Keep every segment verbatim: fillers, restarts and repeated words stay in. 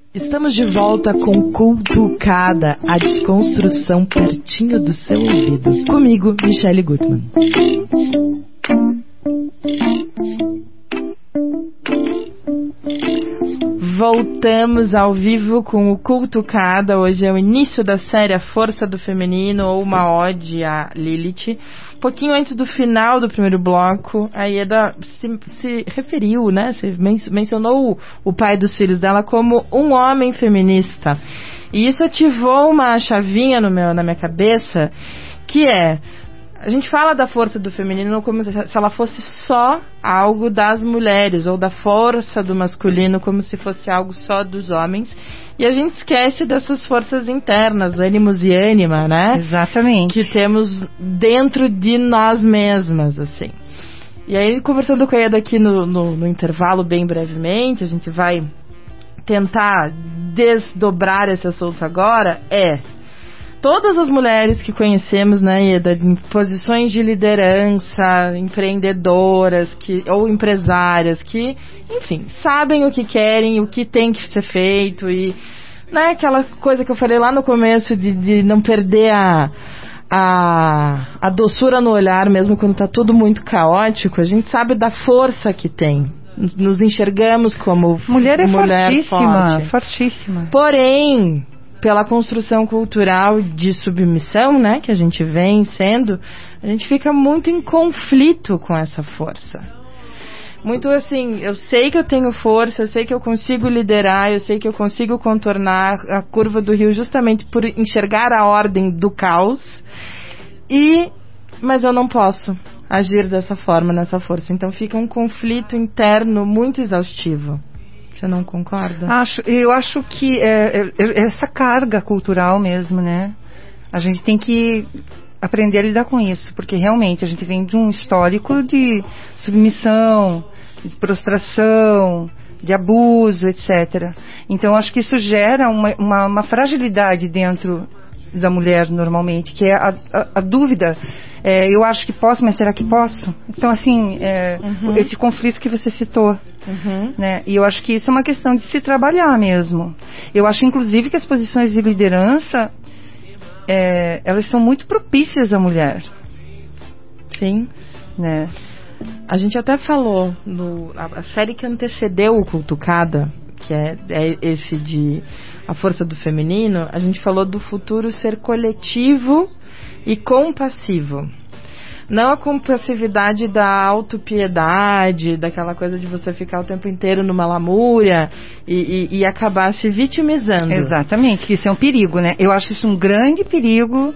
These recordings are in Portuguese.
Estamos de volta com Cultucada, a desconstrução pertinho do seu ouvido. Comigo, Michele Gutmann. Voltamos ao vivo com o Cultucada. Hoje é o início da série A Força do Feminino, ou uma ode a Lilith. Um pouquinho antes do final do primeiro bloco, a Ieda se, se referiu, né? Se men- mencionou o, o pai dos filhos dela como um homem feminista. E isso ativou uma chavinha no meu, na minha cabeça, que é... A gente fala da força do feminino como se ela fosse só algo das mulheres, ou da força do masculino como se fosse algo só dos homens. E a gente esquece dessas forças internas, ânimos e ânima, né? Exatamente. Que temos dentro de nós mesmas, assim. E aí, conversando com a Ieda aqui no, no, no intervalo, bem brevemente, a gente vai tentar desdobrar esse assunto agora, é... Todas as mulheres que conhecemos, né, Ieda, em posições de liderança, empreendedoras que, ou empresárias que, enfim, sabem o que querem, o que tem que ser feito e, né, aquela coisa que eu falei lá no começo de, de não perder a, a, a doçura no olhar mesmo quando está tudo muito caótico. A gente sabe da força que tem. Nos enxergamos como mulher é mulher fortíssima, forte. fortíssima. Porém... pela construção cultural de submissão, né, que a gente vem sendo, a gente fica muito em conflito com essa força. Muito assim, eu sei que eu tenho força, eu sei que eu consigo liderar, eu sei que eu consigo contornar a curva do rio justamente por enxergar a ordem do caos, e, mas eu não posso agir dessa forma, nessa força. Então fica um conflito interno muito exaustivo. Você não concorda? Acho, eu acho que é, é, é essa carga cultural mesmo, né? A gente tem que aprender a lidar com isso, porque realmente a gente vem de um histórico de submissão, de prostração, de abuso, etcétera. Então, acho que isso gera uma, uma, uma fragilidade dentro da mulher, normalmente, que é a, a, a dúvida. É, eu acho que posso, mas será que posso? Então, assim, é, uhum. esse conflito que você citou. Uhum. Né? E eu acho que isso é uma questão de se trabalhar mesmo. Eu acho, inclusive, que as posições de liderança, é, elas são muito propícias à mulher. Sim. Né? A gente até falou, no, a, a série que antecedeu o Cultucada, que é, é esse de A Força do Feminino, a gente falou do futuro ser coletivo e compassivo. Não a compassividade da autopiedade, daquela coisa de você ficar o tempo inteiro numa lamúria e, e, e acabar se vitimizando. Exatamente, isso é um perigo, né? Eu acho isso um grande perigo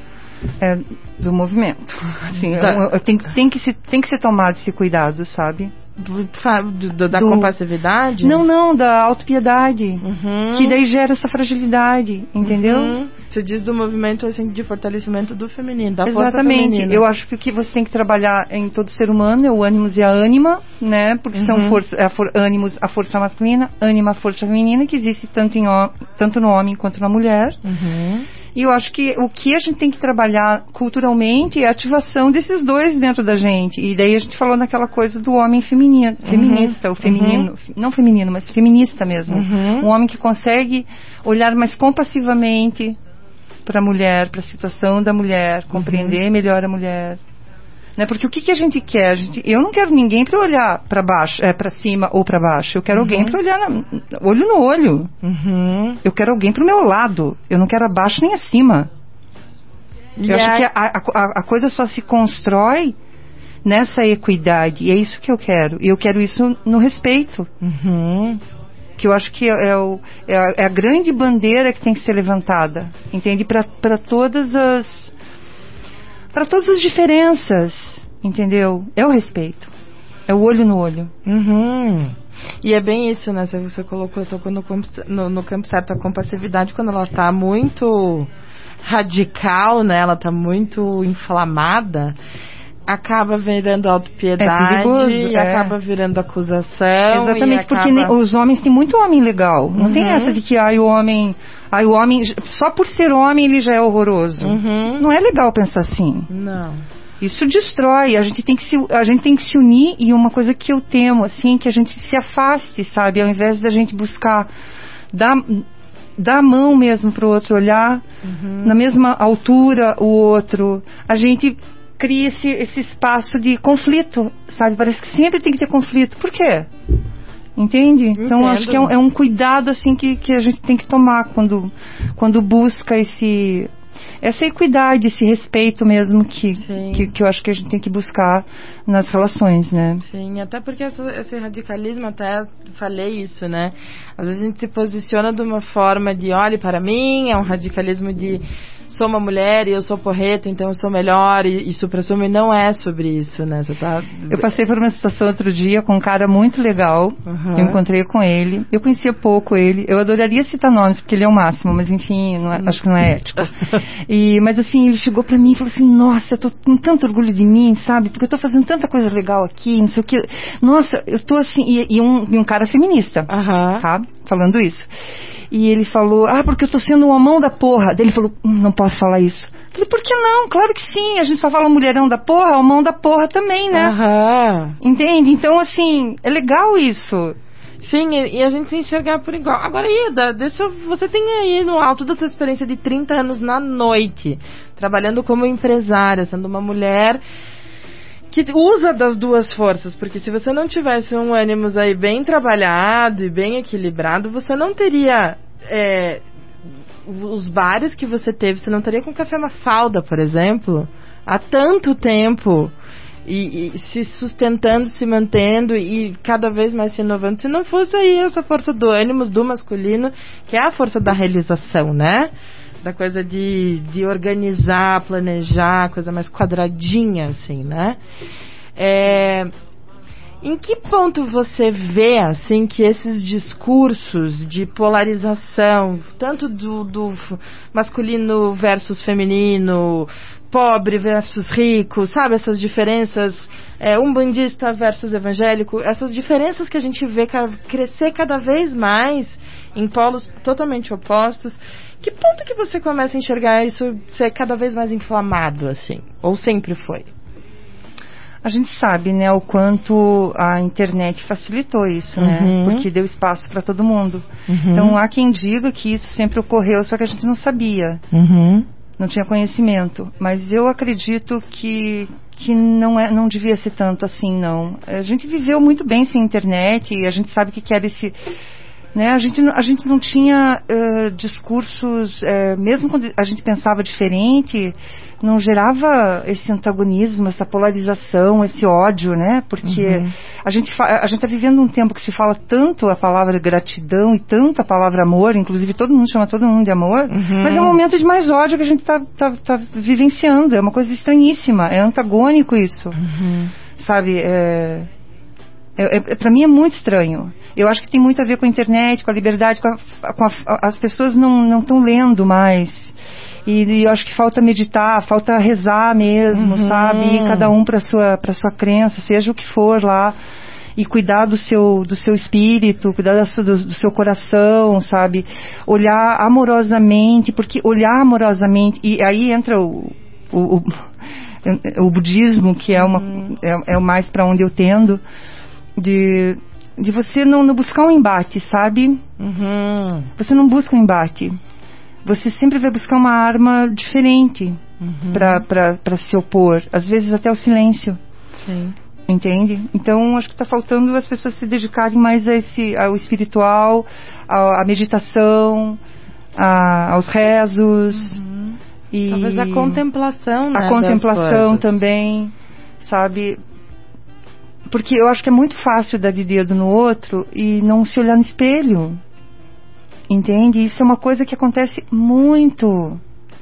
é, do movimento. Assim, tá. eu, eu, tem, tem, que se, tem que ser tomado esse cuidado, sabe? Do, do, da do, compassividade? Não, não, da autopiedade. Uhum. Que daí gera essa fragilidade, entendeu? Uhum. Você diz do movimento assim, de fortalecimento do feminino, da Exatamente. Força feminina. Eu acho que o que você tem que trabalhar em todo ser humano é o ânimos e a ânima, né? Porque uhum. são força, é a for, ânimos, a força masculina, ânima, a força feminina, que existe tanto, em, tanto no homem quanto na mulher. Uhum. E eu acho que o que a gente tem que trabalhar culturalmente é a ativação desses dois dentro da gente. E daí a gente falou naquela coisa do homem feminino, feminista, uhum. o feminino, uhum. não feminino, mas feminista mesmo. Uhum. Um homem que consegue olhar mais compassivamente para a mulher, para a situação da mulher, compreender uhum. melhor a mulher. Né? Porque o que, que a gente quer? A gente, eu não quero ninguém para olhar para baixo, é, para cima ou para baixo. Eu quero uhum. alguém para olhar na, olho no olho. Uhum. Eu quero alguém para o meu lado. Eu não quero abaixo nem acima. E eu acho a... que a, a, a coisa só se constrói nessa equidade. E é isso que eu quero. E eu quero isso no respeito. Uhum. Que eu acho que é, é, o, é, a, é a grande bandeira que tem que ser levantada. Entende? Para todas as... para todas as diferenças, entendeu? É o respeito, é o olho no olho. Uhum. E é bem isso, né? Você colocou, tocou no, no, no campo certo, a compassividade, quando ela está muito radical, né? Ela está muito inflamada, acaba virando autopiedade, é perigoso, e é. acaba virando acusação. Exatamente, e porque acaba... os homens têm muito homem legal. Não uhum. tem essa de que ai, o homem, ai, o homem, só por ser homem ele já é horroroso. Uhum. Não é legal pensar assim. Não. Isso destrói. A gente tem que se, a gente tem que se unir, e uma coisa que eu temo, assim, que a gente se afaste, sabe, ao invés da gente buscar dar, dar a mão mesmo para o outro, olhar uhum. na mesma altura o outro. A gente cria esse, esse espaço de conflito, sabe? Parece que sempre tem que ter conflito. Por quê? Entende? Entendo. Então acho que é um, é um cuidado assim que, que a gente tem que tomar quando, quando busca esse, essa equidade, esse respeito mesmo que, que, que eu acho que a gente tem que buscar nas relações, né? Sim, até porque essa, esse radicalismo, até falei isso, né? Às vezes a gente se posiciona de uma forma de olhe para mim, é um radicalismo de sou uma mulher e eu sou porreta, então eu sou melhor e, e supra-sumo, e não é sobre isso, né? Você tá... Eu passei por uma situação outro dia com um cara muito legal, uhum. eu encontrei com ele, eu conhecia pouco ele, eu adoraria citar nomes, porque ele é o máximo, mas enfim, não é, acho que não é ético. E, mas assim, ele chegou pra mim e falou assim, nossa, eu tô com tanto orgulho de mim, sabe? Porque eu tô fazendo tanta coisa legal aqui, não sei o que. Nossa, eu tô assim, e, e, um, e um cara feminista, uhum. tá? Falando isso. E ele falou, ah, porque eu tô sendo uma mão da porra. Daí ele falou, hum, não posso falar isso. Eu falei, por que não? Claro que sim, a gente só fala mulherão da porra, a mão da porra também, né? Aham. Entende? Então, assim, é legal isso. Sim, e, e a gente se enxergar por igual. Agora, Ida, deixa, você tem aí no alto da sua experiência de trinta anos na noite, trabalhando como empresária, sendo uma mulher que usa das duas forças, porque se você não tivesse um ânimo aí bem trabalhado e bem equilibrado, você não teria é, os bares que você teve, você não teria com Café Mafalda, por exemplo, há tanto tempo, e, e se sustentando, se mantendo e cada vez mais se inovando, se não fosse aí essa força do ânimo do masculino, que é a força da realização, né? Da coisa de, de organizar, planejar, coisa mais quadradinha, assim, né? É, em que ponto você vê, assim, que esses discursos de polarização, tanto do, do masculino versus feminino, pobre versus rico, sabe? Essas diferenças, é, umbandista versus evangélico, essas diferenças que a gente vê ca- crescer cada vez mais em polos totalmente opostos. Que ponto que você começa a enxergar isso ser cada vez mais inflamado, assim? Ou sempre foi? A gente sabe, né, o quanto a internet facilitou isso, né? Uhum. Porque deu espaço para todo mundo. Uhum. Então, há quem diga que isso sempre ocorreu, só que a gente não sabia. Uhum. Não tinha conhecimento. Mas eu acredito que, que não, é, não devia ser tanto assim, não. A gente viveu muito bem sem internet e a gente sabe o que era esse... Né? A, gente, a gente não tinha uh, discursos, uh, mesmo quando a gente pensava diferente, não gerava esse antagonismo, essa polarização, esse ódio, né? Porque uhum. a gente a gente está vivendo um tempo que se fala tanto a palavra gratidão e tanto a palavra amor, inclusive todo mundo chama todo mundo de amor, uhum. mas é um momento de mais ódio que a gente está tá, tá vivenciando, é uma coisa estranhíssima, é antagônico isso, uhum. sabe? É, é, é, para mim é muito estranho. Eu acho que tem muito a ver com a internet, com a liberdade, com a, com a, as pessoas não estão lendo mais. E, e eu acho que falta meditar, falta rezar mesmo, uhum. sabe? Ir cada um para sua para sua crença, seja o que for lá. E cuidar do seu, do seu espírito, cuidar do, do, do seu coração, sabe? Olhar amorosamente, porque olhar amorosamente... E aí entra o, o, o, o budismo, que é, uma, uhum. é, é o mais para onde eu tendo, de... de você não, não buscar um embate, sabe? Uhum. Você não busca um embate. Você sempre vai buscar uma arma diferente uhum. para se opor. Às vezes até o silêncio. Sim. Entende? Então, acho que está faltando as pessoas se dedicarem mais a esse, ao espiritual, à, à meditação, a, aos rezos. Uhum. E talvez a contemplação, né? A contemplação também, sabe? Porque eu acho que é muito fácil dar de dedo no outro e não se olhar no espelho. Entende? Isso é uma coisa que acontece muito.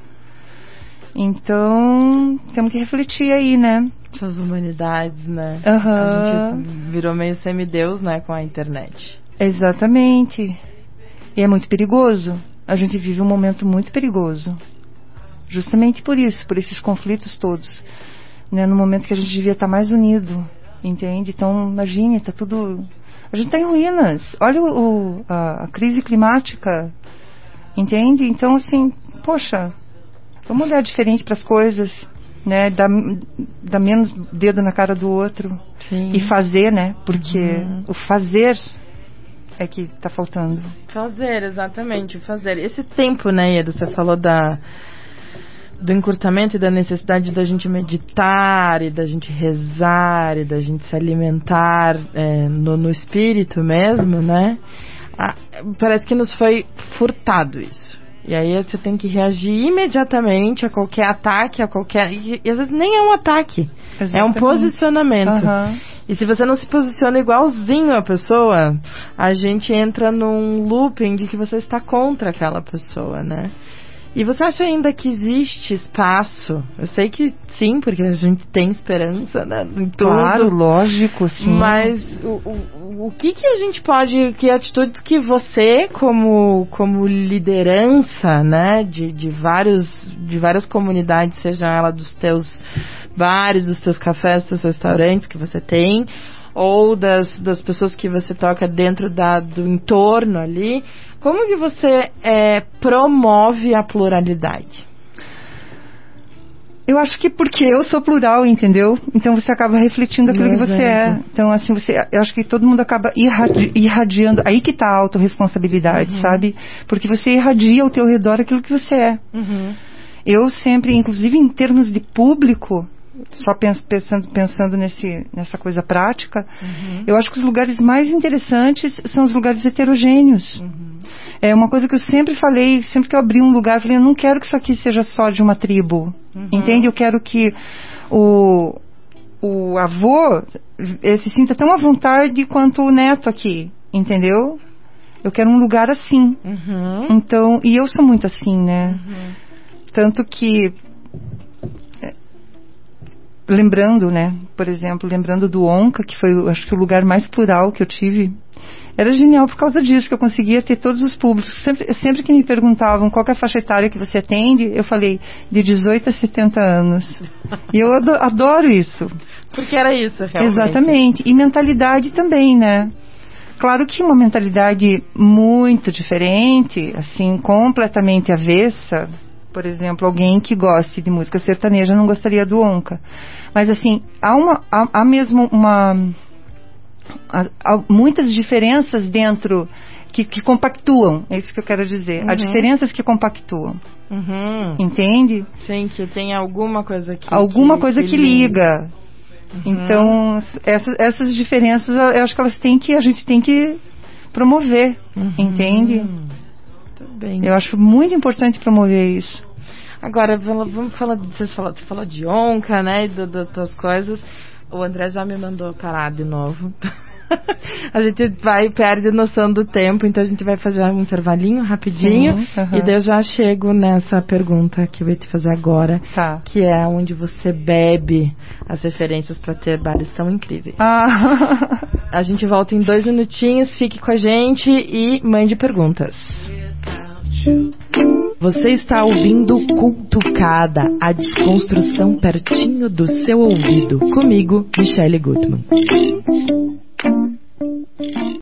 Então, temos que refletir aí, né? Essas humanidades, né? Uhum. A gente virou meio semideus, né? Com a internet. Exatamente. E é muito perigoso. A gente vive um momento muito perigoso. Justamente por isso, por esses conflitos todos. Né? No momento que a gente devia estar mais unido. Entende? Então, imagine, está tudo... A gente está em ruínas. Olha o, o, a, a crise climática. Entende? Então, assim, poxa, vamos olhar diferente para as coisas, né? Dar, dar menos dedo na cara do outro. Sim. E fazer, né? Porque uhum. o fazer é que está faltando. Fazer, exatamente, fazer. Esse tempo, né, Ieda, você falou da, do encurtamento e da necessidade da gente meditar e da gente rezar e da gente se alimentar é, no, no espírito mesmo, né? Ah, parece que nos foi furtado isso. E aí você tem que reagir imediatamente a qualquer ataque, a qualquer... E, e às vezes nem é um ataque, exatamente. É um posicionamento. Uhum. E se você não se posiciona igualzinho a pessoa, a gente entra num looping de que você está contra aquela pessoa, né? E você acha ainda que existe espaço? Eu sei que sim, porque a gente tem esperança, né, em tudo. Claro, lógico, sim. Mas o, o, o que que a gente pode... Que atitudes que você, como, como liderança, né, de, de, vários, de várias comunidades, seja ela dos teus bares, dos teus cafés, dos teus restaurantes que você tem, ou das, das pessoas que você toca dentro da, do entorno ali... Como que você é, promove a pluralidade? Eu acho que porque eu sou plural, entendeu? Então você acaba refletindo aquilo que você é. Então, assim, você, eu acho que todo mundo acaba irradi- irradiando. Aí que tá a autorresponsabilidade, uhum. sabe? Porque você irradia ao teu redor aquilo que você é. Uhum. Eu sempre, inclusive em termos de público, só pensando, pensando nesse, nessa coisa prática, uhum. eu acho que os lugares mais interessantes são os lugares heterogêneos. Uhum. É uma coisa que eu sempre falei, sempre que eu abri um lugar, eu falei, eu não quero que isso aqui seja só de uma tribo, uhum. entende? Eu quero que o, o avô se sinta tão à vontade quanto o neto aqui, entendeu? Eu quero um lugar assim. Uhum. Então, e eu sou muito assim, né? Uhum. Tanto que... Lembrando, né, por exemplo, lembrando do Onca, que foi, acho que o lugar mais plural que eu tive, era genial por causa disso, que eu conseguia ter todos os públicos. Sempre, sempre que me perguntavam qual que é a faixa etária que você atende, eu falei, de dezoito a setenta anos. E eu adoro, adoro isso. Porque era isso, realmente. Exatamente. E mentalidade também, né? Claro que uma mentalidade muito diferente, assim, completamente avessa. Por exemplo, alguém que goste de música sertaneja não gostaria do Onca. Mas, assim, há, uma, há, há mesmo uma... Há, há muitas diferenças dentro que, que compactuam, é isso que eu quero dizer. Uhum. Há diferenças que compactuam. Uhum. Entende? Sim, que tem alguma coisa que... Alguma que, coisa que, que liga. Uhum. Então, essas, essas diferenças, eu acho que elas têm que... A gente tem que promover, uhum. entende? Bem. Eu acho muito importante promover isso. Agora, vamos falar, você falou, você falou de Onca, né, e das tuas coisas. O André já me mandou parar de novo. A gente vai, perde noção do tempo, então a gente vai fazer um intervalinho rapidinho. Sim, uhum. E daí eu já chego nessa pergunta que eu vou te fazer agora, tá. que é onde você bebe as referências para ter bares tão incríveis. Ah. A gente volta em dois minutinhos, fique com a gente e mande perguntas. Você está ouvindo Cultucada, a desconstrução pertinho do seu ouvido. Comigo, Michele Gutmann.